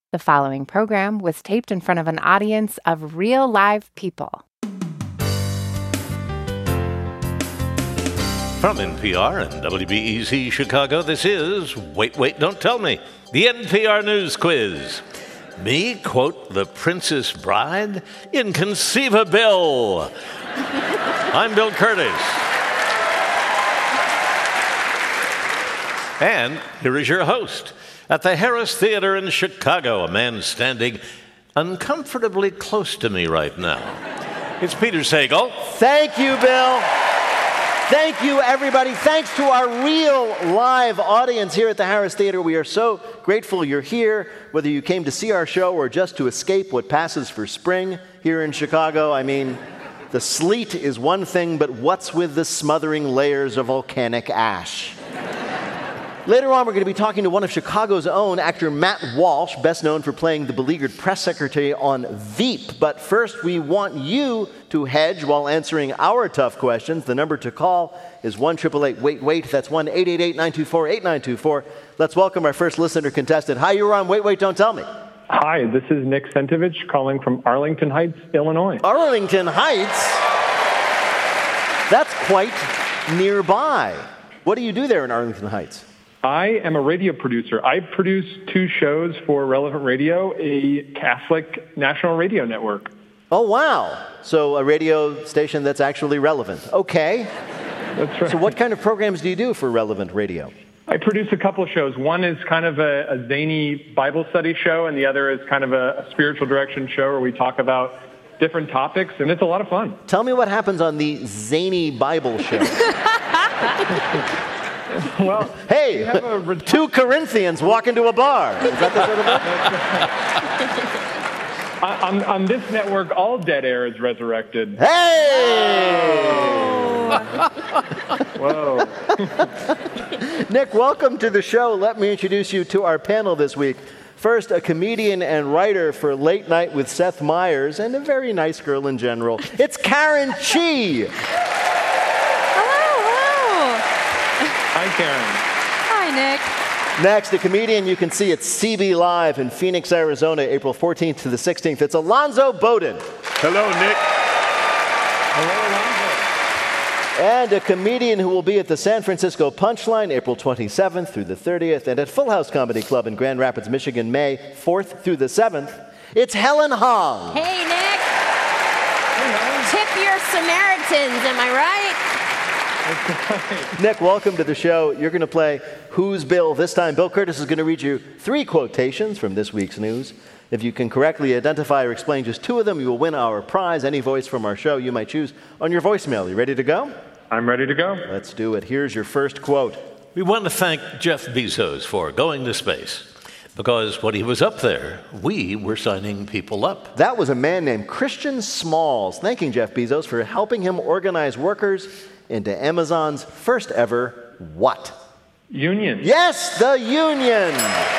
The following program was taped in front of an audience of real live people. From NPR and WBEZ Chicago, this is Wait, Wait, Don't Tell Me, the NPR News Quiz. Me quote The Princess Bride? Inconceivable! I'm Bill Curtis. And here is your host. At the Harris Theater in Chicago, a man standing uncomfortably close to me right now. It's Peter Sagal. Thank you, Bill. Thank you, everybody. Thanks to our real live audience here at the Harris Theater. We are so grateful you're here, whether you came to see our show or just to escape what passes for spring here in Chicago. I mean, the sleet is one thing, but what's with the smothering layers of volcanic ash? Later on, we're going to be talking to one of Chicago's own, actor Matt Walsh, best known for playing the beleaguered press secretary on Veep. But first, we want you to hedge while answering our tough questions. The number to call is 1-888-WAIT-WAIT. That's 1-888-924-8924. Let's welcome our first listener contestant. Hi, you're on Wait, Wait, Don't Tell Me. Hi, this is Nick Sentovich calling from Arlington Heights, Illinois. Arlington Heights? That's quite nearby. What do you do there in Arlington Heights? I am a radio producer. I produce two shows for Relevant Radio, a Catholic national radio network. Oh, wow. So a radio station that's actually relevant. Okay. That's right. So what kind of programs do you do for Relevant Radio? I produce a couple of shows. One is kind of a zany Bible study show, and the other is kind of a spiritual direction show where we talk about different topics, and it's a lot of fun. Tell me what happens on the zany Bible show. Well, hey, two Corinthians walk into a bar. Is that the sort of book? On this network, all dead air is resurrected. Hey! Whoa. Nick, welcome to the show. Let me introduce you to our panel this week. First, a comedian and writer for Late Night with Seth Meyers, and a very nice girl in general. It's Karen Chee. Hi, Karen. Hi, Nick. Next, a comedian you can see at CB Live in Phoenix, Arizona, April 14th to the 16th. It's Alonzo Bowden. Hello, Nick. Hello, Alonzo. And a comedian who will be at the San Francisco Punchline, April 27th through the 30th, and at Full House Comedy Club in Grand Rapids, Michigan, May 4th through the 7th. It's Helen Hong. Hey, Nick. Tip your Samaritans, am I right? Nick, welcome to the show. You're going to play Who's Bill? This time, Bill Curtis is going to read you 3 quotations from this week's news. If you can correctly identify or explain just 2 of them, you will win our prize, any voice from our show you might choose on your voicemail. You ready to go? I'm ready to go. Let's do it. Here's your first quote. We want to thank Jeff Bezos for going to space. Because when he was up there, we were signing people up. That was a man named Christian Smalls, thanking Jeff Bezos for helping him organize workers into Amazon's first ever what? Union. Yes, the union.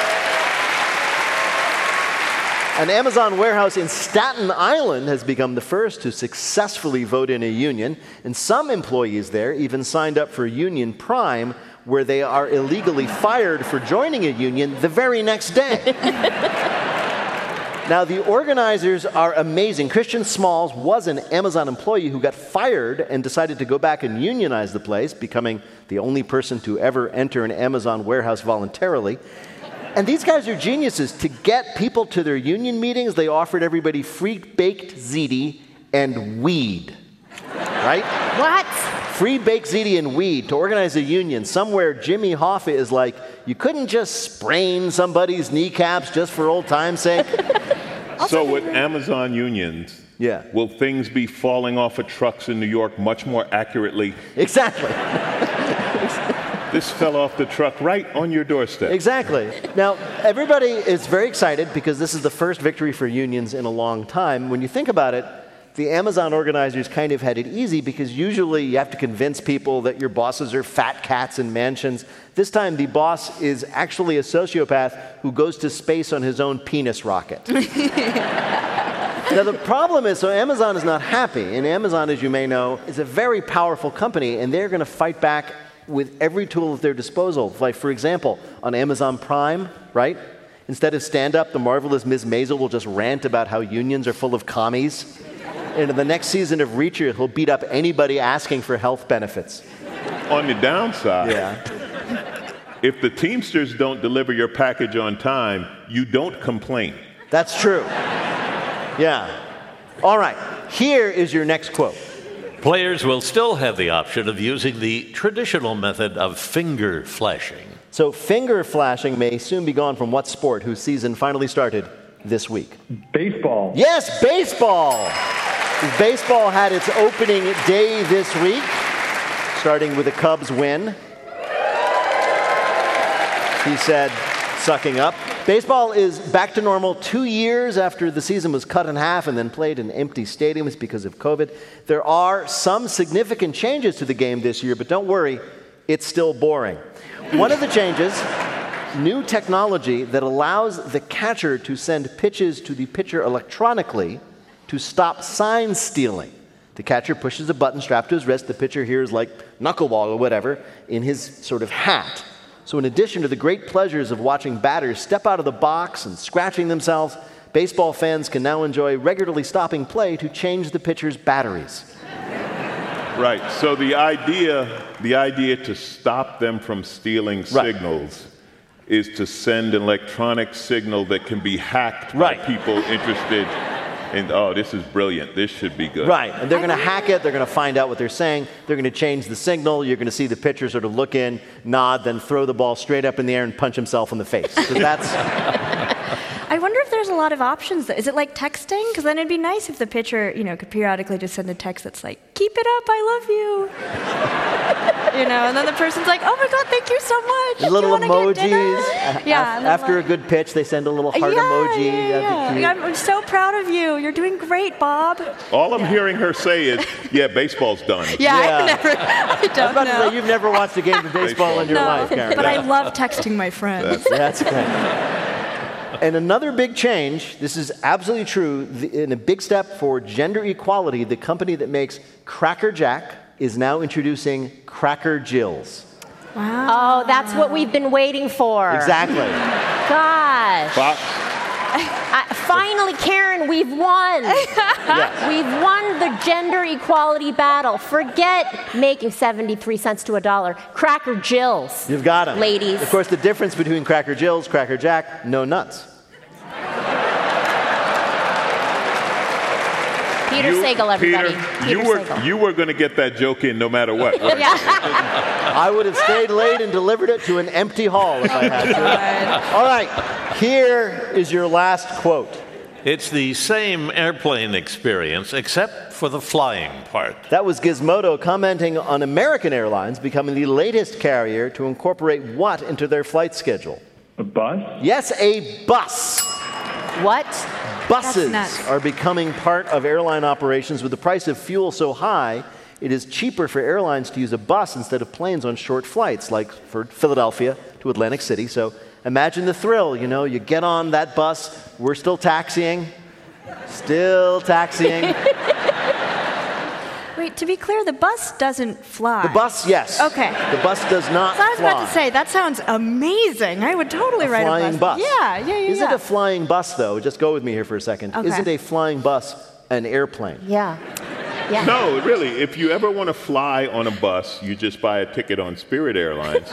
An Amazon warehouse in Staten Island has become the first to successfully vote in a union, and some employees there even signed up for Union Prime, where they are illegally fired for joining a union the very next day. Now, the organizers are amazing. Christian Smalls was an Amazon employee who got fired and decided to go back and unionize the place, becoming the only person to ever enter an Amazon warehouse voluntarily. And these guys are geniuses. To get people to their union meetings, they offered everybody free baked ziti and weed. Right? What? Free baked ziti and weed to organize a union. Somewhere Jimmy Hoffa is like, you couldn't just sprain somebody's kneecaps just for old time's sake. So with Amazon unions, will things be falling off of trucks in New York much more accurately? Exactly. This fell off the truck right on your doorstep. Exactly. Now, everybody is very excited because this is the first victory for unions in a long time. When you think about it, the Amazon organizers kind of had it easy because usually you have to convince people that your bosses are fat cats in mansions. This time, the boss is actually a sociopath who goes to space on his own penis rocket. Now, the problem is, so Amazon is not happy. And Amazon, as you may know, is a very powerful company, and they're going to fight back with every tool at their disposal. Like, for example, on Amazon Prime, right? Instead of stand-up, the marvelous Ms. Maisel will just rant about how unions are full of commies. And in the next season of Reacher, he'll beat up anybody asking for health benefits. On the downside, if the Teamsters don't deliver your package on time, you don't complain. That's true. Yeah. All right. Here is your next quote. Players will still have the option of using the traditional method of finger flashing. So finger flashing may soon be gone from what sport whose season finally started this week? Baseball. Yes, baseball. Baseball had its opening day this week, starting with a Cubs win. He said, sucking up. Baseball is back to normal 2 years after the season was cut in half and then played in empty stadiums because of COVID. There are some significant changes to the game this year, but don't worry, it's still boring. One of the changes, new technology that allows the catcher to send pitches to the pitcher electronically to stop sign stealing. The catcher pushes a button strapped to his wrist. The pitcher hears like knuckleball or whatever in his sort of hat. So in addition to the great pleasures of watching batters step out of the box and scratching themselves, baseball fans can now enjoy regularly stopping play to change the pitcher's batteries. Right. So the idea to stop them from stealing signals is to send an electronic signal that can be hacked by people interested in, oh, this is brilliant. This should be good. Right. And they're going to hack it. They're going to find out what they're saying. They're going to change the signal. You're going to see the pitcher sort of look in, nod, then throw the ball straight up in the air and punch himself in the face. Because that's... I wonder if there's a lot of options. Is it like texting? Because then it'd be nice if the pitcher, could periodically just send a text that's like, "Keep it up, I love you." And then the person's like, "Oh my God, thank you so much." Little emojis. After a good pitch, they send a little heart emoji. That'd be cute. I'm so proud of you. You're doing great, Bob. All I'm hearing her say is, "Yeah, baseball's done." I don't know. To say, you've never watched a game of baseball in your life, Karen. But I love texting my friends. That's great. And another big change, this is absolutely true, in a big step for gender equality, the company that makes Cracker Jack is now introducing Cracker Jills. Wow. Oh, that's what we've been waiting for. Exactly. Gosh. Fox. Finally, Karen, we've won. Yes. We've won the gender equality battle. Forget making 73 cents to $1. Cracker Jills. You've got them. Ladies. Of course, the difference between Cracker Jills, Cracker Jack, no nuts. Peter Sagal, everybody. Peter, you were going to get that joke in no matter what. I would have stayed late and delivered it to an empty hall if I had to. All right, here is your last quote. It's the same airplane experience, except for the flying part. That was Gizmodo commenting on American Airlines becoming the latest carrier to incorporate what into their flight schedule? A bus? Yes, a bus. What? Buses are becoming part of airline operations. With the price of fuel so high, it is cheaper for airlines to use a bus instead of planes on short flights, like for Philadelphia to Atlantic City. So imagine the thrill, you get on that bus, we're still taxiing. Wait, to be clear, the bus doesn't fly. The bus, yes. Okay. The bus does not fly. I was about to say, that sounds amazing. I would totally ride a bus. Flying bus. Yeah. Is it a flying bus, though? Just go with me here for a second. Okay. Isn't a flying bus an airplane? Yeah. No, really. If you ever want to fly on a bus, you just buy a ticket on Spirit Airlines.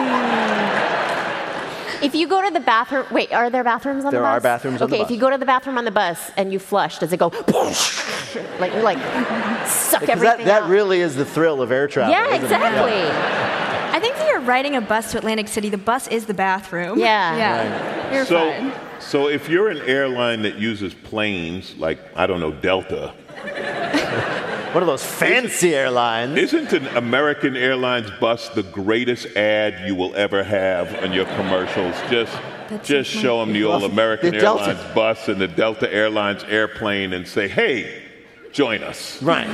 If you go to the bathroom, wait, are there bathrooms on the bus? There are bathrooms on the bus. Okay, if you go to the bathroom on the bus and you flush, does it go like suck everything that out? really is the thrill of air travel. Yeah, isn't exactly. It? Yeah. I think if you're riding a bus to Atlantic City, the bus is the bathroom. Yeah. Right. You're fine. So if you're an airline that uses planes, like, I don't know, Delta. One of those fancy airlines. Isn't an American Airlines bus the greatest ad you will ever have on your commercials? Just show them the old American Airlines bus and the Delta Airlines airplane and say, hey, join us. Right.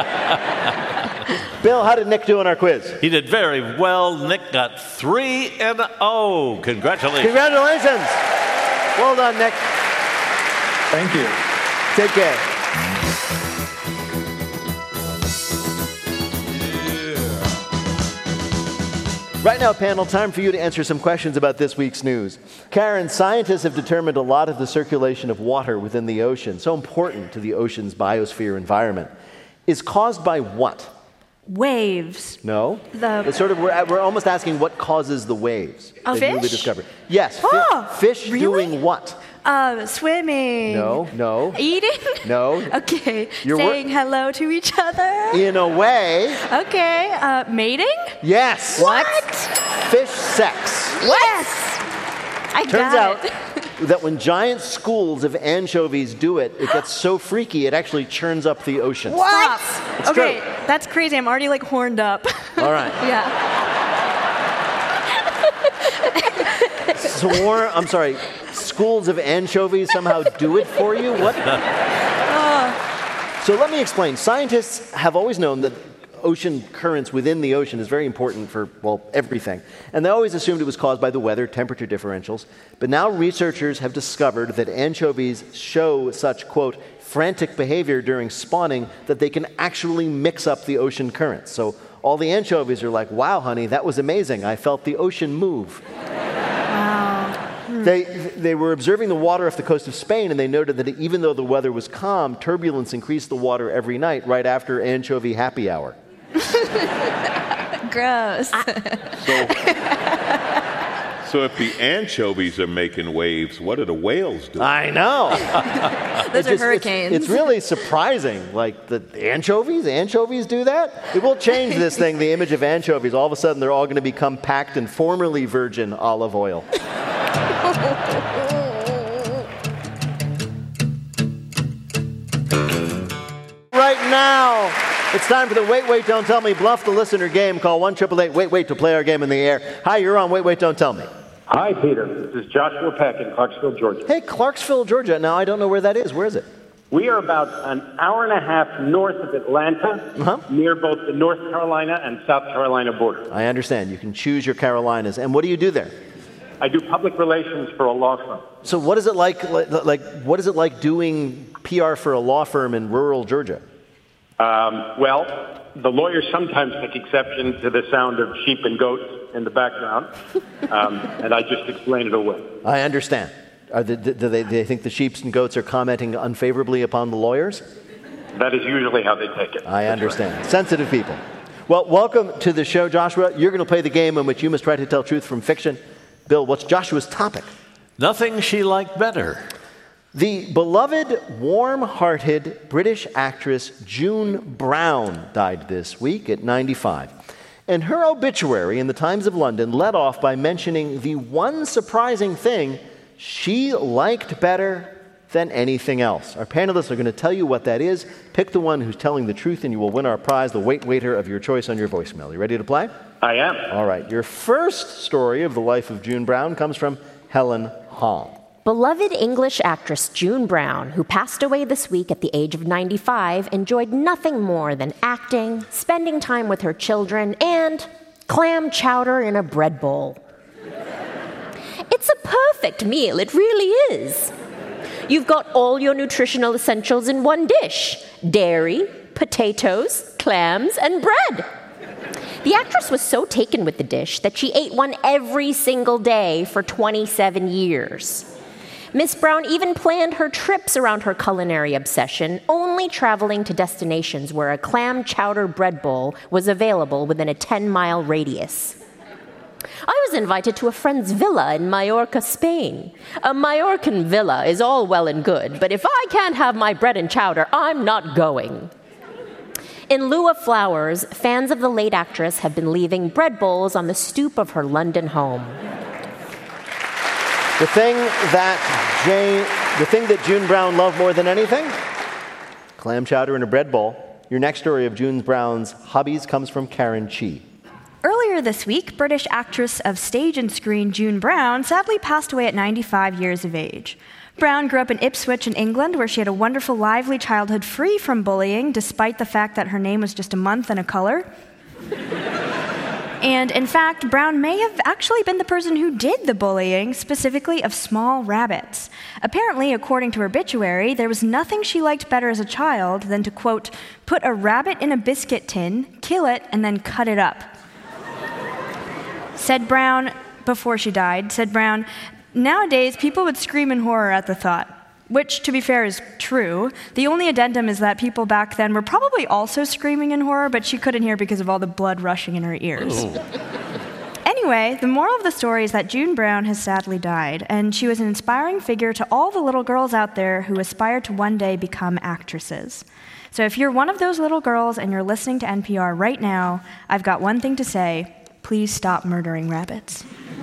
Bill, how did Nick do on our quiz? He did very well. Nick got 3-0. Congratulations. Congratulations. Well done, Nick. Thank you. Take care. Right now, panel, time for you to answer some questions about this week's news. Karen, scientists have determined a lot of the circulation of water within the ocean, so important to the ocean's biosphere environment, is caused by what? Waves. No. It's sort of, we're almost asking what causes the waves. A They've newly fish? discovered. Yes. Fish really? doing what? Swimming. No. Eating? No. Okay. Saying hello to each other? In a way. Okay. Mating? Yes. What? Fish sex. Yes. Turns out that when giant schools of anchovies do it, it gets so freaky it actually churns up the ocean. What? It's okay, true. that's crazy. I'm already horned up. All right. Yeah. Schools of anchovies somehow do it for you? What? So let me explain. Scientists have always known that ocean currents within the ocean is very important for, everything. And they always assumed it was caused by the weather, temperature differentials. But now researchers have discovered that anchovies show such, quote, frantic behavior during spawning that they can actually mix up the ocean currents. So all the anchovies are like, wow, honey, that was amazing. I felt the ocean move. Wow. They were observing the water off the coast of Spain, and they noted that even though the weather was calm, turbulence increased the water every night right after anchovy happy hour. Gross. So if the anchovies are making waves, what are the whales doing? I know. Those are hurricanes. It's really surprising. Like, the anchovies do that? It will change this thing, the image of anchovies. All of a sudden, they're all going to become packed in formerly virgin olive oil. Right now, it's time for the Wait, Wait, Don't Tell Me Bluff the Listener game. Call 1-888-WAIT-WAIT to play our game in the air. Hi, you're on Wait, Wait, Don't Tell Me. Hi, Peter. This is Joshua Peck in Clarksville, Georgia. Hey, Clarksville, Georgia. Now, I don't know where that is. Where is it? We are about an hour and a half north of Atlanta, near both the North Carolina and South Carolina border. I understand. You can choose your Carolinas. And what do you do there? I do public relations for a law firm. So what is it like what is it like doing PR for a law firm in rural Georgia? Well, the lawyers sometimes take exception to the sound of sheep and goats in the background, and I just explain it away. I understand. Do they think the sheep and goats are commenting unfavorably upon the lawyers? That is usually how they take it. I understand. Right. Sensitive people. Well, welcome to the show, Joshua. You're going to play the game in which you must try to tell truth from fiction. Bill, what's Joshua's topic? Nothing she liked better. The beloved, warm-hearted British actress June Brown died this week at 95. And her obituary in the Times of London led off by mentioning the one surprising thing she liked better than anything else. Our panelists are going to tell you what that is. Pick the one who's telling the truth, and you will win our prize, the Wait Waiter of your choice on your voicemail. You ready to play? I am. All right. Your first story of the life of June Brown comes from Helen Hong. Beloved English actress June Brown, who passed away this week at the age of 95, enjoyed nothing more than acting, spending time with her children, and clam chowder in a bread bowl. It's a perfect meal, it really is. You've got all your nutritional essentials in one dish: dairy, potatoes, clams, and bread. The actress was so taken with the dish that she ate one every single day for 27 years. Miss Brown even planned her trips around her culinary obsession, only traveling to destinations where a clam chowder bread bowl was available within a 10-mile radius. I was invited to a friend's villa in Mallorca, Spain. A Mallorcan villa is all well and good, but if I can't have my bread and chowder, I'm not going. In lieu of flowers, fans of the late actress have been leaving bread bowls on the stoop of her London home. The thing that June Brown loved more than anything? Clam chowder in a bread bowl. Your next story of June Brown's hobbies comes from Karen Chi. Earlier this week, British actress of stage and screen June Brown sadly passed away at 95 years of age. Brown grew up in Ipswich in England, where she had a wonderful, lively childhood free from bullying, despite the fact that her name was just a month and a color. And in fact, Brown may have actually been the person who did the bullying, specifically of small rabbits. Apparently, according to her obituary, there was nothing she liked better as a child than to, quote, put a rabbit in a biscuit tin, kill it, and then cut it up. Before she died, said Brown, Nowadays, people would scream in horror at the thought, which, to be fair, is true. The only addendum is that people back then were probably also screaming in horror, but she couldn't hear because of all the blood rushing in her ears. Anyway, the moral of the story is that June Brown has sadly died, and she was an inspiring figure to all the little girls out there who aspire to one day become actresses. So if you're one of those little girls and you're listening to NPR right now, I've got one thing to say: please stop murdering rabbits.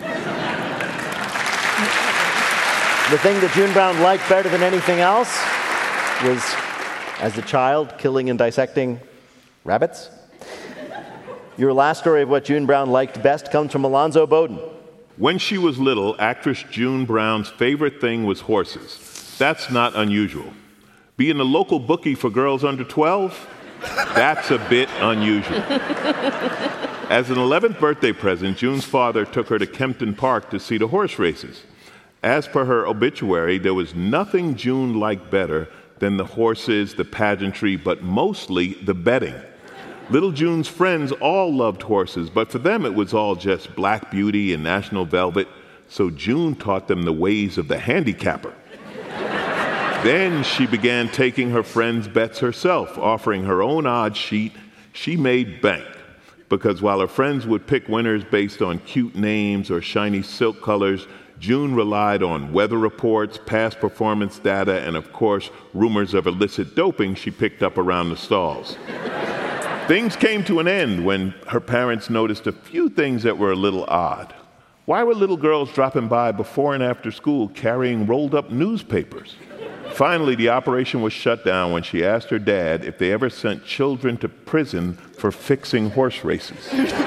The thing that June Brown liked better than anything else was, as a child, killing and dissecting rabbits. Your last story of what June Brown liked best comes from Alonzo Bowden. When she was little, actress June Brown's favorite thing was horses. That's not unusual. Being a local bookie for girls under 12? That's a bit unusual. As an 11th birthday present, June's father took her to Kempton Park to see the horse races. As per her obituary, there was nothing June liked better than the horses, the pageantry, but mostly the betting. Little June's friends all loved horses, but for them it was all just Black Beauty and National Velvet, so June taught them the ways of the handicapper. Then she began taking her friends' bets herself, offering her own odds sheet. She made bank, because while her friends would pick winners based on cute names or shiny silk colors, June relied on weather reports, past performance data, and of course, rumors of illicit doping she picked up around the stalls. Things came to an end when her parents noticed a few things that were a little odd. Why were little girls dropping by before and after school carrying rolled up newspapers? Finally, the operation was shut down when she asked her dad if they ever sent children to prison for fixing horse races.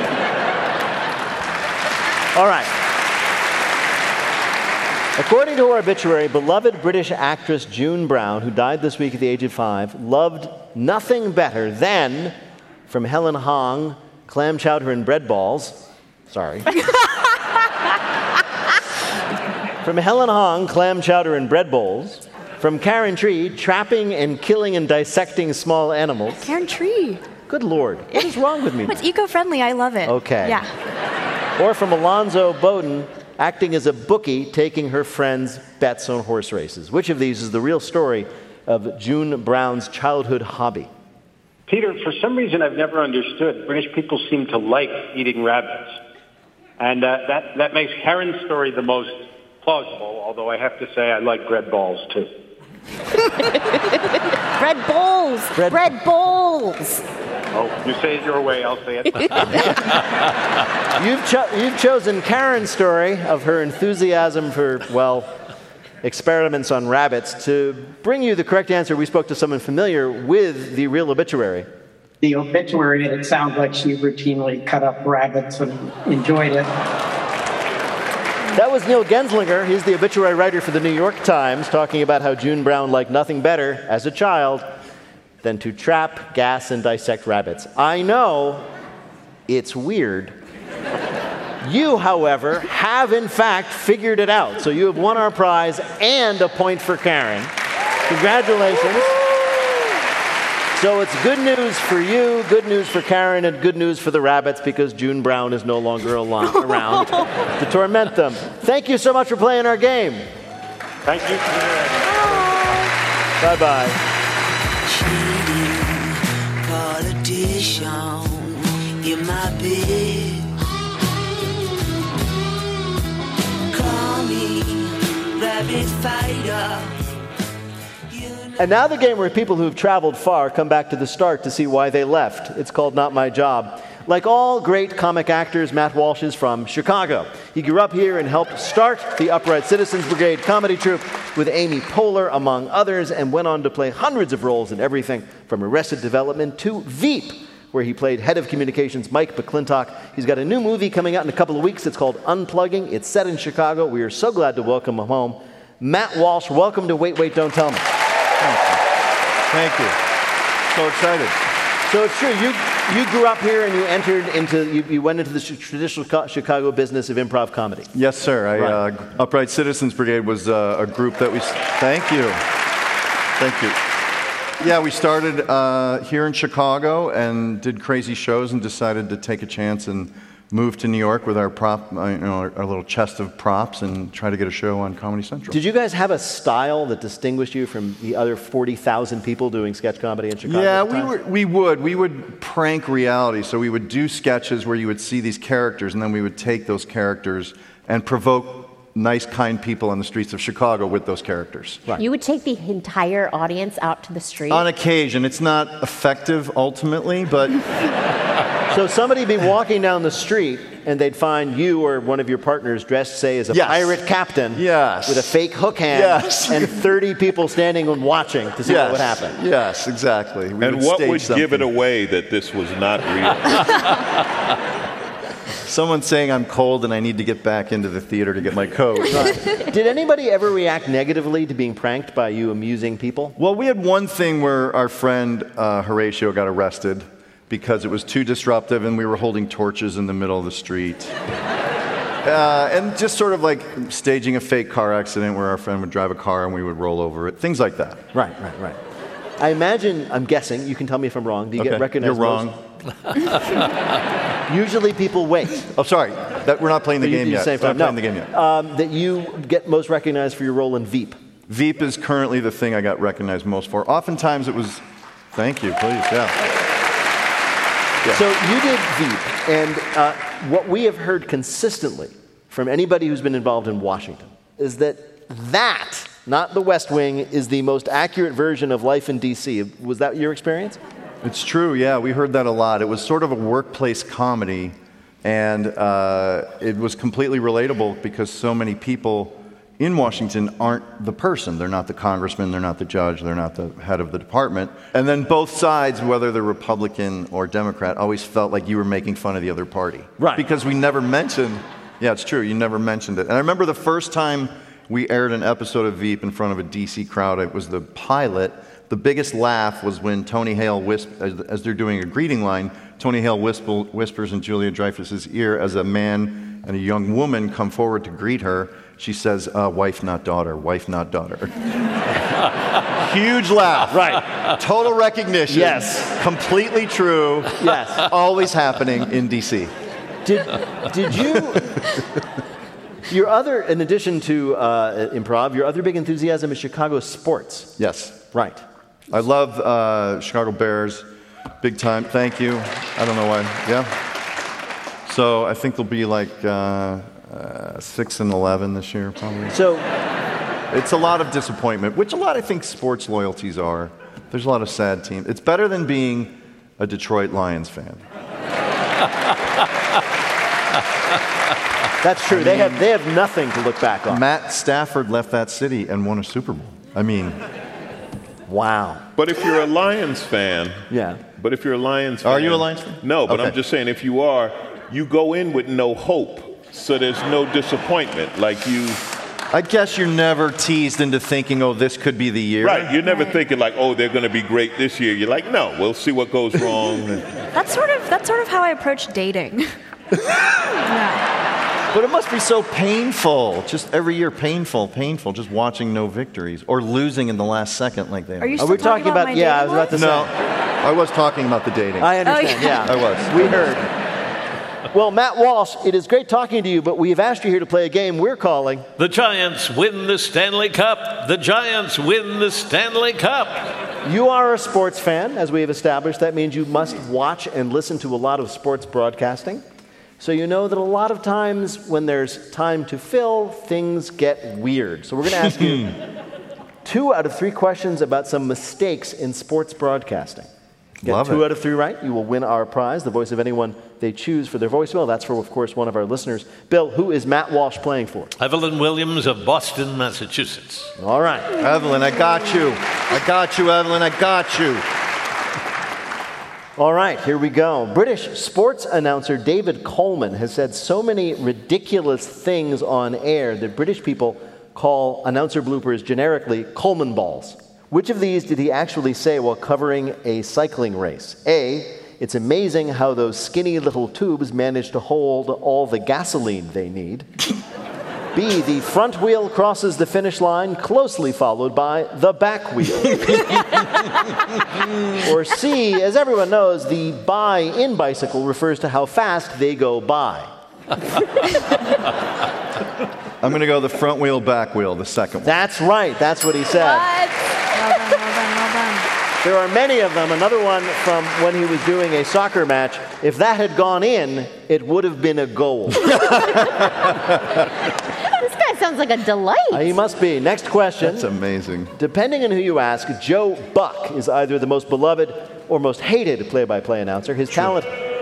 All right. According to her obituary, beloved British actress June Brown, who died this week at the age of 5, loved nothing better than, from Helen Hong, clam chowder and bread balls. Sorry. From Helen Hong, clam chowder and bread bowls. From Karen Tree, trapping and killing and dissecting small animals. Karen Tree. Good Lord. What is wrong with me? It's eco-friendly. I love it. Okay. Yeah. Or from Alonzo Bowden, acting as a bookie, taking her friends' bets on horse races. Which of these is the real story of June Brown's childhood hobby? Peter, for some reason I've never understood, British people seem to like eating rabbits. And that makes Karen's story the most plausible, although I have to say I like bread balls, too. Bread bowls! Bread bowls! Oh, you say it your way, I'll say it. You've chosen Karen's story of her enthusiasm for, well, experiments on rabbits. To bring you the correct answer, we spoke to someone familiar with the real obituary. The obituary, it sounds like she routinely cut up rabbits and enjoyed it. That was Neil Genslinger. He's the obituary writer for the New York Times, talking about how June Brown liked nothing better as a child than to trap, gas, and dissect rabbits. I know it's weird. You, however, have in fact figured it out. So you have won our prize and a point for Karen. Congratulations. So it's good news for you, good news for Karen, and good news for the rabbits because June Brown is no longer around to torment them. Thank you so much for playing our game. Thank you. Bye-bye. Politician in my bed. Call me rabbit fighter. And now the game where people who've traveled far come back to the start to see why they left. It's called Not My Job. Like all great comic actors, Matt Walsh is from Chicago. He grew up here and helped start the Upright Citizens Brigade comedy troupe with Amy Poehler, among others, and went on to play hundreds of roles in everything from Arrested Development to Veep, where he played head of communications Mike McClintock. He's got a new movie coming out in a couple of weeks. It's called Unplugging. It's set in Chicago. We are so glad to welcome him home. Matt Walsh, welcome to Wait, Wait, Don't Tell Me. Thank you. So excited. So it's true. You grew up here and you went into the traditional Chicago business of improv comedy. Yes, sir. Right. Upright Citizens Brigade was a group that we... Thank you. Thank you. Yeah, we started here in Chicago and did crazy shows and decided to take a chance and move to New York with our our little chest of props and try to get a show on Comedy Central. Did you guys have a style that distinguished you from the other 40,000 people doing sketch comedy in Chicago? Yeah, we would prank reality. So we would do sketches where you would see these characters, and then we would take those characters and provoke nice, kind people on the streets of Chicago with those characters. Right. You would take the entire audience out to the street? On occasion. It's not effective ultimately, but... So somebody would be walking down the street and they'd find you or one of your partners dressed, say, as a pirate captain with a fake hook hand and 30 people standing and watching to see what would happen. Yes, exactly. And what would give it away that this was not real? Someone saying I'm cold and I need to get back into the theater to get my coat. Right. Did anybody ever react negatively to being pranked by you amusing people? Well, we had one thing where our friend Horatio got arrested because it was too disruptive and we were holding torches in the middle of the street. And just sort of like staging a fake car accident where our friend would drive a car and we would roll over it. Things like that. Right. I imagine, I'm guessing, you can tell me if I'm wrong. Do you get recognized? You're wrong. Usually people wait. Oh, sorry. We're not playing the game yet. That you get most recognized for your role in Veep. Veep is currently the thing I got recognized most for. Oftentimes it was, thank you, please, yeah. So you did Veep, and what we have heard consistently from anybody who's been involved in Washington is that, not the West Wing, is the most accurate version of life in D.C. Was that your experience? It's true, yeah. We heard that a lot. It was sort of a workplace comedy, and it was completely relatable because so many people in Washington aren't the person. They're not the congressman, they're not the judge, they're not the head of the department. And then both sides, whether they're Republican or Democrat, always felt like you were making fun of the other party. Right. Because we never mentioned, yeah, it's true, you never mentioned it. And I remember the first time we aired an episode of Veep in front of a DC crowd, it was the pilot. The biggest laugh was when Tony Hale, as they're doing a greeting line, Tony Hale whispers in Julia Dreyfus's ear as a man and a young woman come forward to greet her. She says, wife, not daughter, wife, not daughter. Huge laugh. Right. Total recognition. Yes. Completely true. Yes. Always happening in D.C. Did you... in addition to improv, your other big enthusiasm is Chicago sports. Yes. Right. I love Chicago Bears, big time. Thank you. I don't know why. Yeah. So I think they'll be like 6-11 this year, probably. So it's a lot of disappointment, which I think sports loyalties are. There's a lot of sad teams. It's better than being a Detroit Lions fan. That's true. They have nothing to look back on. Matt Stafford left that city and won a Super Bowl. I mean, wow. But if you're a Lions fan, are you a Lions fan? No, but okay. I'm just saying, if you are, you go in with no hope, so there's no disappointment. Like you. I guess you're never teased into thinking, oh, this could be the year. Right. You're never thinking like, oh, they're going to be great this year. You're like, no, we'll see what goes wrong. That's sort of how I approach dating. Yeah. But it must be so painful. Just every year, painful. Just watching no victories or losing in the last second like they are. Are you still talking about my dating I was about to say. No, I was talking about the dating. I understand. Oh, yeah. I was. We heard. Well, Matt Walsh, it is great talking to you, but we have asked you here to play a game we're calling... The Giants win the Stanley Cup. The Giants win the Stanley Cup. You are a sports fan, as we have established. That means you must watch and listen to a lot of sports broadcasting. So you know that a lot of times when there's time to fill, things get weird. So we're going to ask you 2 out of 3 questions about some mistakes in sports broadcasting. Get 2 out of 3 right, you will win our prize, the voice of anyone they choose for their voicemail. That's for, of course, one of our listeners. Bill, who is Matt Walsh playing for? Evelyn Williams of Boston, Massachusetts. All right. Evelyn, I got you. Evelyn, I got you. All right, here we go. British sports announcer David Coleman has said so many ridiculous things on air that British people call announcer bloopers generically Coleman balls. Which of these did he actually say while covering a cycling race? A, it's amazing how those skinny little tubes manage to hold all the gasoline they need. B, the front wheel crosses the finish line, closely followed by the back wheel. Or C, as everyone knows, the by in bicycle refers to how fast they go by. I'm going to go the front wheel, back wheel, the second one. That's right. That's what he said. What? Well done, well done. There are many of them. Another one from when he was doing a soccer match. If that had gone in, it would have been a goal. This guy sounds like a delight. He must be. Next question. That's amazing. Depending on who you ask, Joe Buck is either the most beloved or most hated play-by-play announcer. His talent.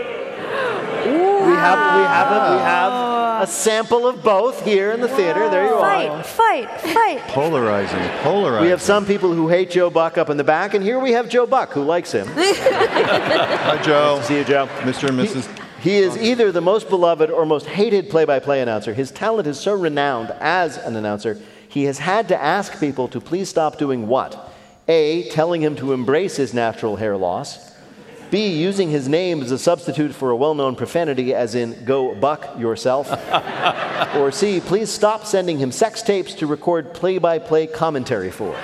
We have a sample of both here in the theater. There you are. Fight. Polarizing. We have some people who hate Joe Buck up in the back, and here we have Joe Buck, who likes him. Hi, Joe. Nice to see you, Joe. Mr. and Mrs. He is either the most beloved or most hated play-by-play announcer. His talent is so renowned as an announcer, he has had to ask people to please stop doing what? A, telling him to embrace his natural hair loss. B, using his name as a substitute for a well-known profanity, as in, go buck yourself. Or C, please stop sending him sex tapes to record play-by-play commentary for.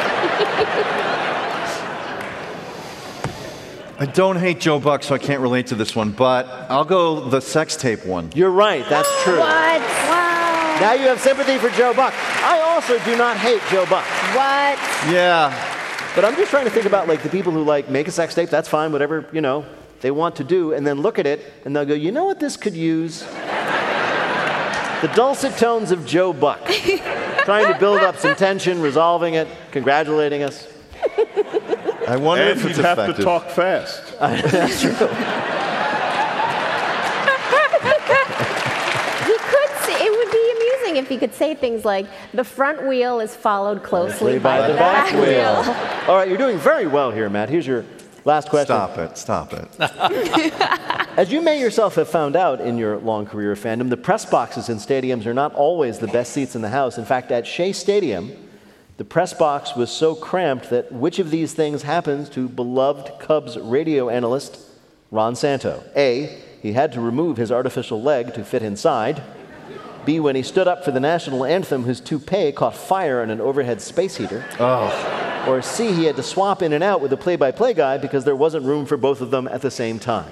I don't hate Joe Buck, so I can't relate to this one, but I'll go the sex tape one. You're right, that's true. What? Wow. Now you have sympathy for Joe Buck. I also do not hate Joe Buck. What? Yeah. But I'm just trying to think about like the people who like make a sex tape, that's fine, whatever, they want to do, and then look at it and they'll go, you know what this could use? The dulcet tones of Joe Buck. Trying to build up some tension, resolving it, congratulating us. I wonder And if you'd it's have effective. to talk fast. That's true. It would be amusing if he could say things like, the front wheel is followed closely by the back wheel. All right, you're doing very well here, Matt. Here's your last question. Stop it. As you may yourself have found out in your long career of fandom, the press boxes in stadiums are not always the best seats in the house. In fact, at Shea Stadium, the press box was so cramped that which of these things happens to beloved Cubs radio analyst Ron Santo? A, he had to remove his artificial leg to fit inside. B, when he stood up for the national anthem, his toupee caught fire in an overhead space heater. Oh. Or C, he had to swap in and out with the play-by-play guy because there wasn't room for both of them at the same time.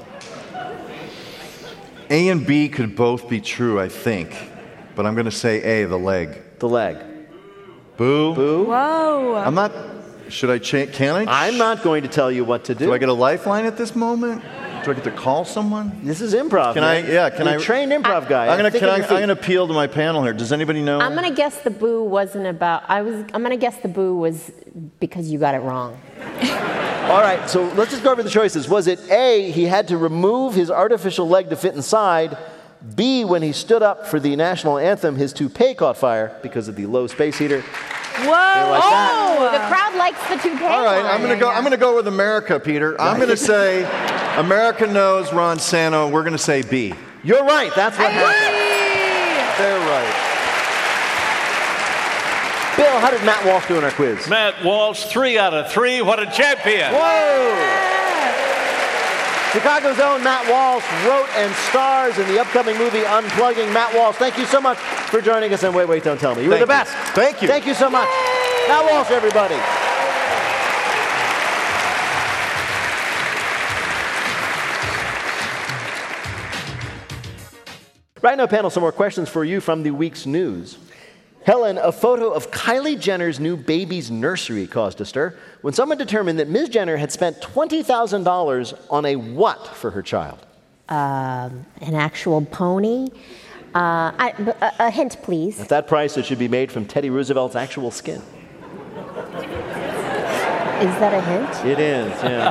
A and B could both be true, I think. But I'm going to say A, the leg. The leg. Boo. Boo. Whoa. I'm not... Should I change? Can I? I'm not going to tell you what to do. Do I get a lifeline at this moment? Do I get to call someone? This is improv. Can man. I? Yeah. Can You're I? a trained improv guy. I'm gonna appeal to my panel here. Does anybody know? I'm gonna guess the boo wasn't about. I'm gonna guess the boo was because you got it wrong. All right. So let's just go over the choices. Was it A, he had to remove his artificial leg to fit inside? B, when he stood up for the national anthem, his toupee caught fire because of the low space heater. Whoa! Like Oh, the crowd likes the toupee. All right, I'm gonna go with America, Peter. I'm gonna say America knows Ron Santo. We're gonna say B. You're right. That's what happened. They're right. Bill, how did Matt Walsh do in our quiz? Matt Walsh, 3 out of 3. What a champion! Whoa! Chicago's own Matt Walsh wrote and stars in the upcoming movie Unplugging. Matt Walsh, thank you so much for joining us on Wait, Wait, Don't Tell Me. You were the best. Thank you. Thank you so much. Matt Walsh, everybody. Right now, panel, some more questions for you from the week's news. Helen, a photo of Kylie Jenner's new baby's nursery caused a stir when someone determined that Ms. Jenner had spent $20,000 on a what for her child? An actual pony. A hint, please. At that price, it should be made from Teddy Roosevelt's actual skin. Is that a hint? It is, yeah.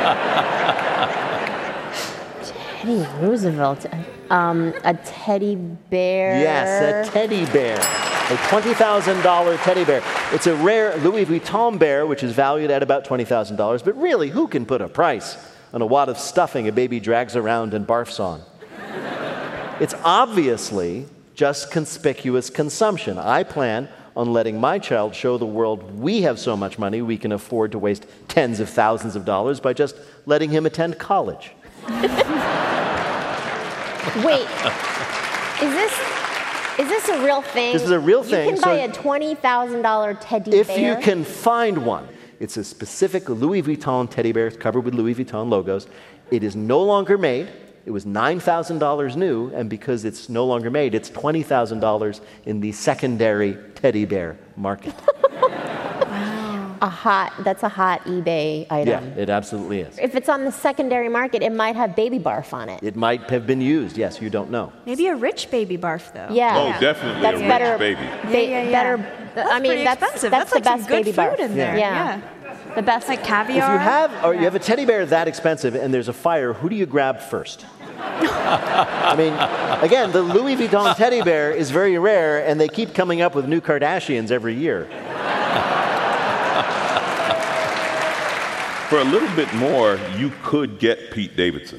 Teddy Roosevelt. A teddy bear. Yes, a teddy bear. A $20,000 teddy bear. It's a rare Louis Vuitton bear, which is valued at about $20,000. But really, who can put a price on a wad of stuffing a baby drags around and barfs on? It's obviously just conspicuous consumption. I plan on letting my child show the world we have so much money we can afford to waste tens of thousands of dollars by just letting him attend college. Wait, is Is this a real thing? This is a real thing. You can buy a $20,000 teddy bear. If you can find one. It's a specific Louis Vuitton teddy bear. It's covered with Louis Vuitton logos. It is no longer made. It was $9,000 new, and because it's no longer made, it's $20,000 in the secondary teddy bear market. That's a hot eBay item. Yeah, it absolutely is. If it's on the secondary market, it might have baby barf on it. It might have been used, yes, you don't know. Maybe a rich baby barf, though. Yeah. Oh, definitely That's a better, rich baby. Better. That's I mean, pretty that's expensive. That's like the best some good baby food barf. in there. Yeah. The best. Like If caviar. you have a teddy bear that expensive and there's a fire, who do you grab first? I mean, again, the Louis Vuitton teddy bear is very rare, and they keep coming up with new Kardashians every year. For a little bit more, you could get Pete Davidson.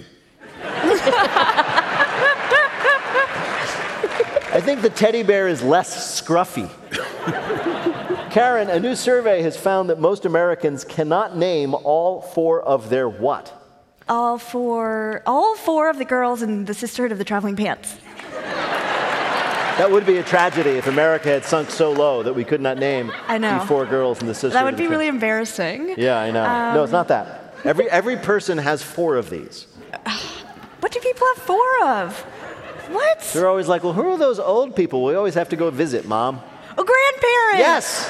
I think the teddy bear is less scruffy. Karen, a new survey has found that most Americans cannot name all four of their what? All four of the girls in the Sisterhood of the Traveling Pants. That would be a tragedy if America had sunk so low that we could not name I know. the four girls in the Sisterhood. That would be really embarrassing. Yeah, I know. No, it's not that. Every person has four of these. What do people have four of? What? They're always like, well, who are those old people we always have to go visit, Mom? Oh, grandparents! Yes!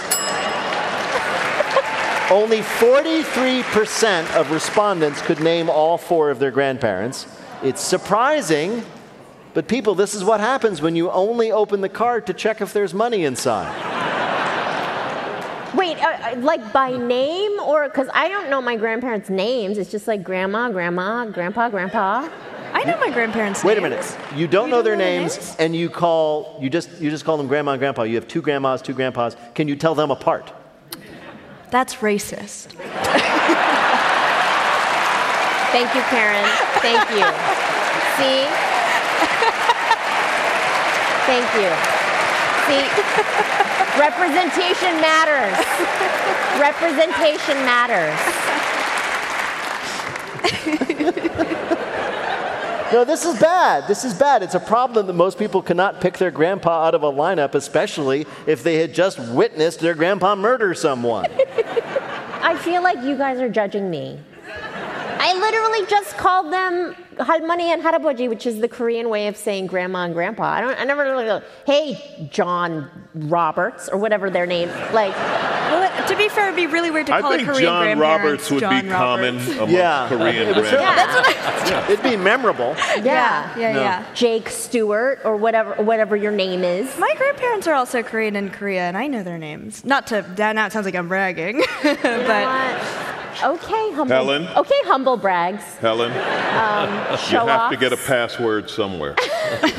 Only 43% of respondents could name all four of their grandparents. It's surprising, but people, this is what happens when you only open the card to check if there's money inside. Wait, like by name, or because I don't know my grandparents' names. It's just like grandma, grandma, grandpa, grandpa. I know my grandparents' Wait a names. minute. You don't know their names, and you just call them grandma and grandpa. You have two grandmas, two grandpas. Can you tell them apart? That's racist. Thank you, Karen. Thank you. See? Thank you. See? Representation matters. Representation matters. No, this is bad. This is bad. It's a problem that most people cannot pick their grandpa out of a lineup, especially if they had just witnessed their grandpa murder someone. I feel like you guys are judging me. I literally just called them 할머니 and 할아버지, which is the Korean way of saying grandma and grandpa. I never really go, hey, John Roberts, or whatever their name, like. Well, to be fair, it'd be really weird to call a Korean John Roberts would John be Roberts. common among Korean grandparents. It'd be memorable. Yeah. Jake Stewart, or whatever your name is. My grandparents are also Korean in Korea, and I know their names. Now it sounds like I'm bragging, but. Okay, humble. Helen? Okay, humble brags. Helen, Show you have off. to get a password somewhere. They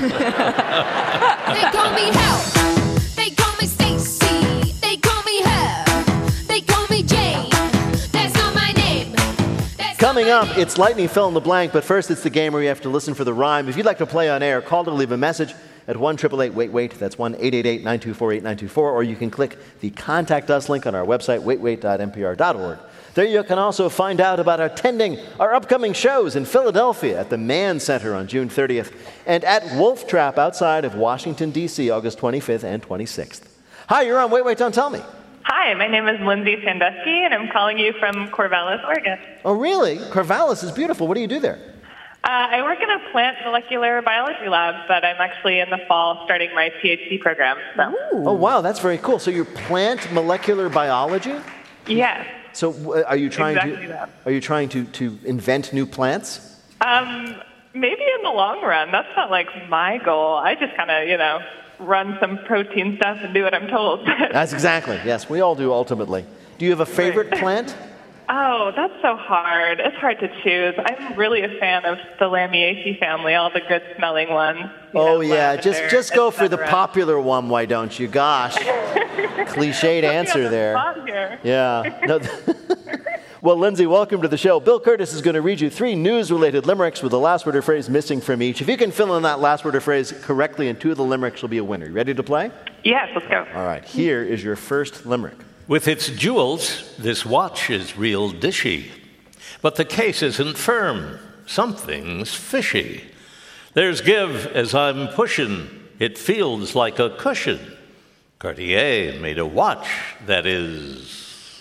call me Hal. They call me Stacy. They call me her. They call me Jane. That's not my name. Coming up, it's Lightning Fill in the Blank, but first it's the game where you have to listen for the rhyme. If you'd like to play on air, call to leave a message at 1-888-WAIT-WAIT. That's 1-888-924-8924, or you can click the Contact Us link on our website, waitwait.npr.org. There you can also find out about attending our upcoming shows in Philadelphia at the Mann Center on June 30th and at Wolf Trap outside of Washington, D.C., August 25th and 26th. Hi, you're on Wait, Wait, Don't Tell Me. Hi, my name is Lindsay Sandusky, and I'm calling you from Corvallis, Oregon. Oh, really? Corvallis is beautiful. What do you do there? I work in a plant molecular biology lab, but I'm actually in the fall starting my PhD program. So. Oh, wow, that's very cool. So you're plant molecular biology? Yes. So are you trying Exactly that. Are you trying to invent new plants? Maybe in the long run. That's not like my goal. I just kind of, run some protein stuff and do what I'm told. That's exactly. Yes, we all do ultimately. Do you have a favorite plant? Oh, that's so hard. It's hard to choose. I'm really a fan of the Lamiaceae family, all the good-smelling ones. Oh, yeah. Just go for the popular one, why don't you? Gosh. Cliched answer there. Yeah. No, well, Lindsay, welcome to the show. Bill Curtis is going to read you 3 news-related limericks with the last word or phrase missing from each. If you can fill in that last word or phrase correctly in 2 of the limericks, you'll be a winner. You ready to play? Yes, let's go. All right. Here is your first limerick. With its jewels, this watch is real dishy. But the case isn't firm. Something's fishy. There's give as I'm pushing, It feels like a cushion. Cartier made a watch that is...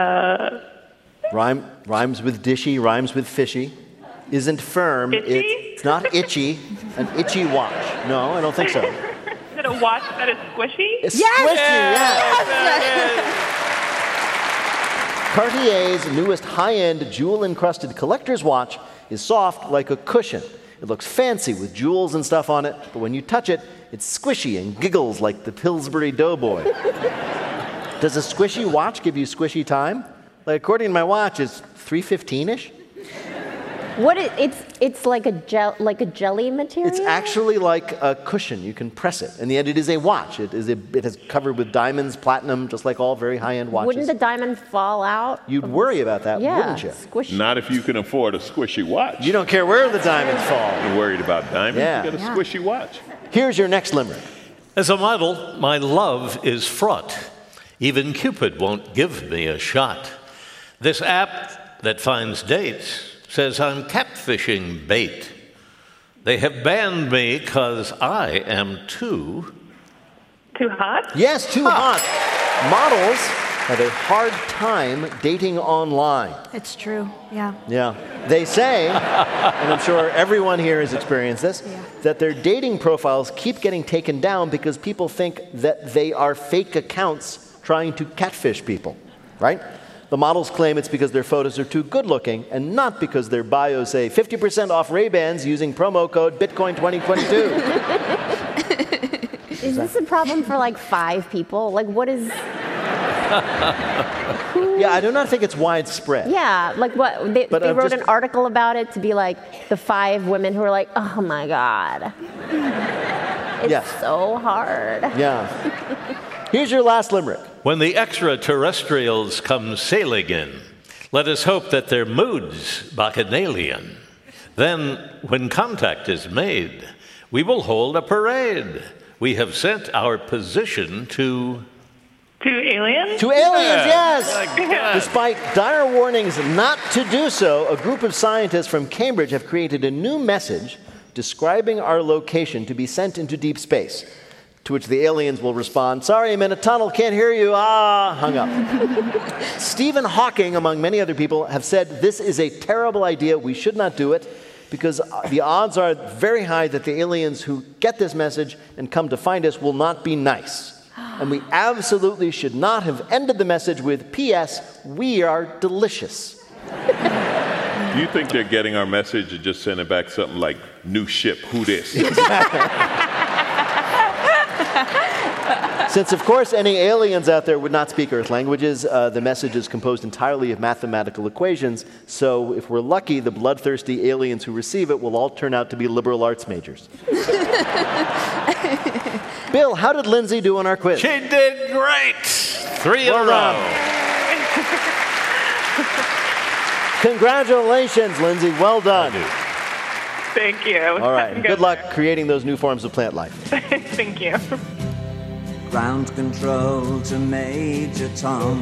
Rhymes with dishy, rhymes with fishy. Isn't firm. Itchy? It's not itchy. An itchy watch. No, I don't think so. Is it a watch that is squishy? It's squishy, yes. Cartier's newest high-end jewel-encrusted collector's watch is soft like a cushion. It looks fancy with jewels and stuff on it, but when you touch it, it's squishy and giggles like the Pillsbury Doughboy. Does a squishy watch give you squishy time? Like, according to my watch, it's 3:15-ish. It's like a jelly material? It's actually like a cushion. You can press it. And yet it is a watch. It is covered with diamonds, platinum, just like all very high-end watches. Wouldn't the diamond fall out? You'd worry about that, wouldn't you? Squishy. Not if you can afford a squishy watch. You don't care where the diamonds fall. You're worried about diamonds? Yeah. You got a squishy watch. Here's your next limerick. As a model, my love is fraught. Even Cupid won't give me a shot. This app that finds dates says I'm catfishing bait. They have banned me 'cause I am too hot? Yes, too hot. Models have a hard time dating online. It's true, yeah. Yeah. They say, and I'm sure everyone here has experienced this, that their dating profiles keep getting taken down because people think that they are fake accounts trying to catfish people, right? The models claim it's because their photos are too good-looking and not because their bios say 50% off Ray-Bans using promo code Bitcoin 2022. Is this a problem for like 5 people? Like, what is... Yeah, I do not think it's widespread. Yeah, like what? They wrote an article about it to be like the 5 women who are like, oh my God. It's so hard. Yeah. Here's your last limerick. When the extraterrestrials come sailing in, let us hope that their mood's bacchanalian. Then, when contact is made, we will hold a parade. We have sent our position to aliens? To aliens, yes! Despite dire warnings not to do so, a group of scientists from Cambridge have created a new message describing our location to be sent into deep space. To which the aliens will respond, sorry, I'm in a tunnel, can't hear you, hung up. Stephen Hawking, among many other people, have said this is a terrible idea, we should not do it, because the odds are very high that the aliens who get this message and come to find us will not be nice. And we absolutely should not have ended the message with, P.S., we are delicious. Do you think they're getting our message and just sending back something like, new ship, who this? Since, of course, any aliens out there would not speak Earth languages, the message is composed entirely of mathematical equations. So if we're lucky, the bloodthirsty aliens who receive it will all turn out to be liberal arts majors. Bill, how did Lindsay do on our quiz? She did great. 3 in a row. Congratulations, Lindsay. Well done. Thank you. All right. Good luck creating those new forms of plant life. Thank you. Ground control to Major Tom.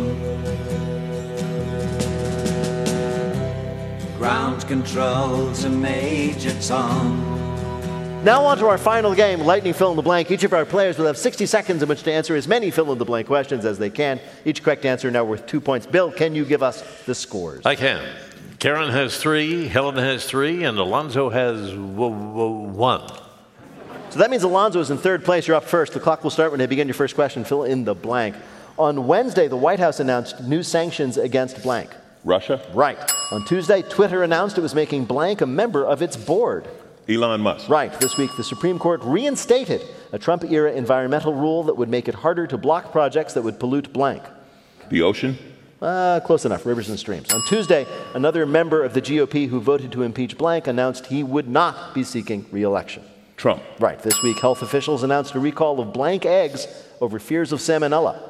Ground control to Major Tom. Now on to our final game, Lightning Fill in the Blank. Each of our players will have 60 seconds in which to answer as many fill-in-the-blank questions as they can. Each correct answer now worth 2 points. Bill, can you give us the scores? I can. Karen has 3, Helen has 3, and Alonzo has 1. So that means Alonzo is in third place. You're up first. The clock will start when you begin your first question. Fill in the blank. On Wednesday, the White House announced new sanctions against blank. Russia? Right. On Tuesday, Twitter announced it was making blank a member of its board. Elon Musk. Right. This week, the Supreme Court reinstated a Trump-era environmental rule that would make it harder to block projects that would pollute blank. The ocean? Close enough. Rivers and streams. On Tuesday, another member of the GOP who voted to impeach blank announced he would not be seeking re-election. Trump. Right. This week, health officials announced a recall of blank eggs over fears of salmonella.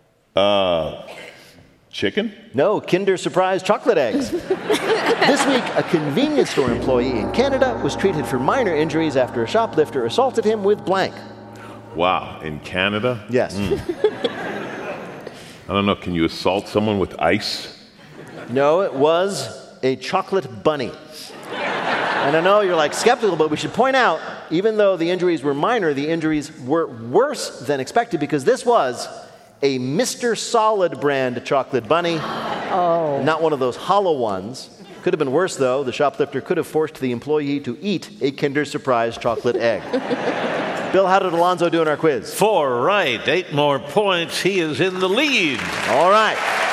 Chicken? No, Kinder Surprise chocolate eggs. This week, a convenience store employee in Canada was treated for minor injuries after a shoplifter assaulted him with blank. Wow. In Canada? Yes. I don't know. Can you assault someone with ice? No, it was a chocolate bunny. And I know you're like skeptical, but we should point out even though the injuries were minor, the injuries were worse than expected because this was a Mr. Solid brand chocolate bunny. Oh. Not one of those hollow ones. Could have been worse, though. The shoplifter could have forced the employee to eat a Kinder Surprise chocolate egg. Bill, how did Alonzo do in our quiz? 4 right, 8 more points. He is in the lead. All right.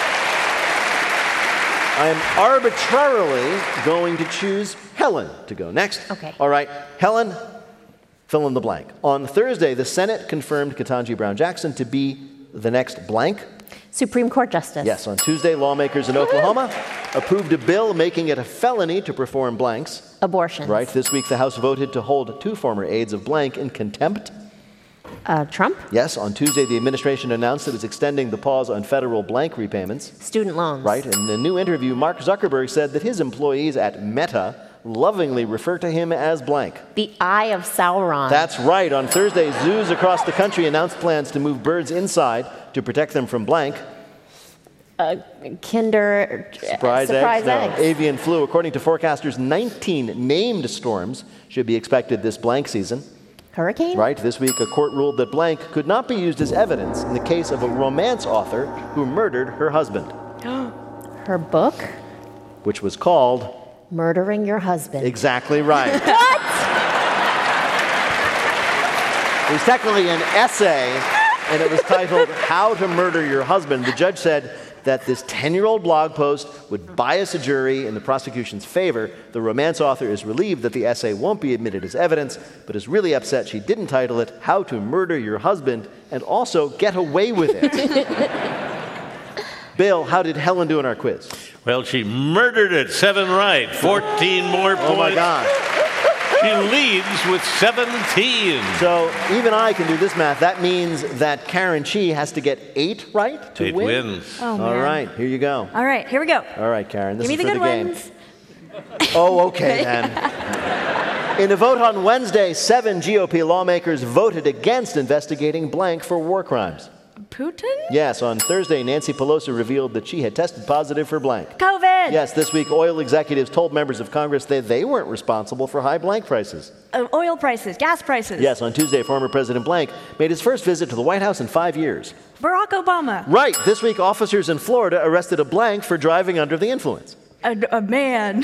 I am arbitrarily going to choose Helen to go next. Okay. All right, Helen, fill in the blank. On Thursday, the Senate confirmed Ketanji Brown Jackson to be the next blank. Supreme Court Justice. Yes, on Tuesday, lawmakers in Oklahoma approved a bill making it a felony to perform blanks. Abortions. Right. This week, the House voted to hold 2 former aides of blank in contempt. Trump? Yes, on Tuesday, the administration announced it was extending the pause on federal blank repayments. Student loans. Right. In a new interview, Mark Zuckerberg said that his employees at Meta lovingly refer to him as blank. The Eye of Sauron. That's right. On Thursday, zoos across the country announced plans to move birds inside to protect them from blank. Kinder Surprise eggs? No. Avian flu. According to forecasters, 19 named storms should be expected this blank season. Hurricane? Right. This week, a court ruled that blank could not be used as evidence in the case of a romance author who murdered her husband. Her book? Which was called Murdering Your Husband. Exactly right. What? It was technically an essay, and it was titled How to Murder Your Husband. The judge said that this 10-year-old blog post would bias a jury in the prosecution's favor. The romance author is relieved that the essay won't be admitted as evidence, but is really upset she didn't title it How to Murder Your Husband and also get away with it. Bill, how did Helen do in our quiz? Well, she murdered it. 7 right, 14 more points. Oh, my God. She leads with 17. So even I can do this math. That means that Karen Chi has to get 8 right to 8 win. wins. Oh, man. All right, here you go. All right, here we go. All right, Karen, this Give me is the for good the game. ones. Oh, okay then. In a vote on Wednesday, 7 GOP lawmakers voted against investigating blank for war crimes. Putin? Yes, on Thursday, Nancy Pelosi revealed that she had tested positive for blank. COVID. Yes, this week, oil executives told members of Congress that they weren't responsible for high blank prices. Oil prices, gas prices. Yes, on Tuesday, former President Blank made his first visit to the White House in 5 years. Barack Obama. Right. This week, officers in Florida arrested a blank for driving under the influence. A man.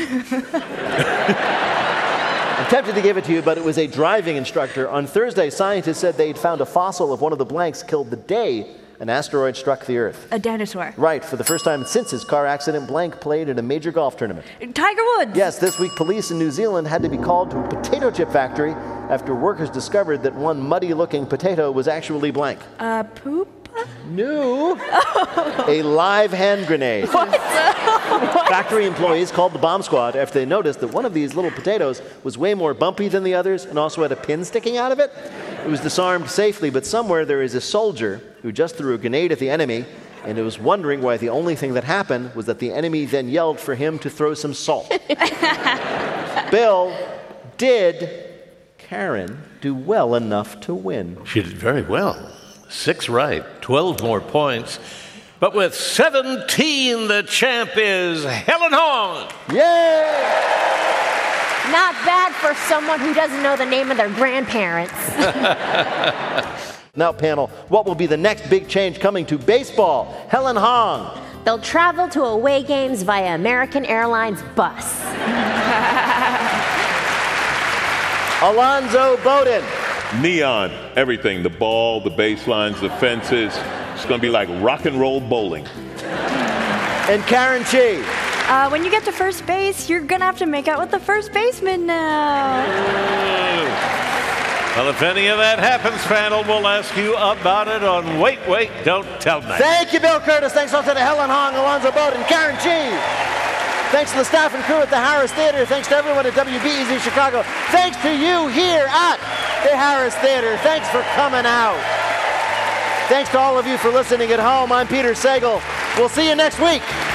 I'm tempted to give it to you, but it was a driving instructor. On Thursday, scientists said they'd found a fossil of one of the blanks killed the day an asteroid struck the Earth. A dinosaur. Right. For the first time since his car accident, blank played in a major golf tournament. Tiger Woods. Yes, this week, police in New Zealand had to be called to a potato chip factory after workers discovered that one muddy-looking potato was actually blank. Poop? No. A live hand grenade. Factory employees called the bomb squad after they noticed that one of these little potatoes was way more bumpy than the others and also had a pin sticking out of it. It was disarmed safely, but somewhere there is a soldier who just threw a grenade at the enemy, and it was wondering why the only thing that happened was that the enemy then yelled for him to throw some salt. Bill, did Karen do well enough to win? She did very well. 6 right, 12 more points. But with 17, the champ is Helen Hong. Yay! Not bad for someone who doesn't know the name of their grandparents. Now, panel, what will be the next big change coming to baseball? Helen Hong. They'll travel to away games via American Airlines bus. Alonzo Bowden. Neon, everything, the ball, the baselines, the fences. It's going to be like rock and roll bowling. And Karen Chi. When you get to first base, you're going to have to make out with the first baseman now. Well, if any of that happens, panel, we'll ask you about it on Wait, Don't Tell Me. Thank you, Bill Curtis. Thanks also to Helen Hong, Alonzo Bowden, Karen Chi. Thanks to the staff and crew at the Harris Theater. Thanks to everyone at WBEZ Chicago. Thanks to you here at the Harris Theater. Thanks for coming out. Thanks to all of you for listening at home. I'm Peter Sagal. We'll see you next week.